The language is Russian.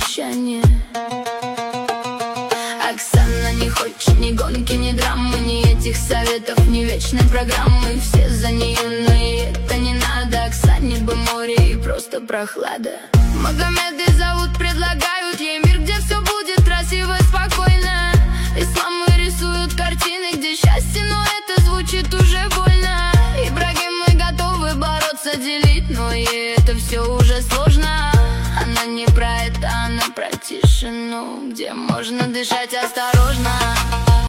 обещание. Оксана не хочет ни гонки, ни драмы, ни этих советов, ни вечной программы. Все за нее, но ей это не надо. Оксане бы море и просто прохлада. Магомеды зовут, предлагают ей мир, где все будет красиво и спокойно. Исламы рисуют картины, где счастье, но это звучит уже больно. Ибрагимы готовы бороться, делить, но ей это все уже сложно. Она не про это, она про тишину, где можно дышать осторожно.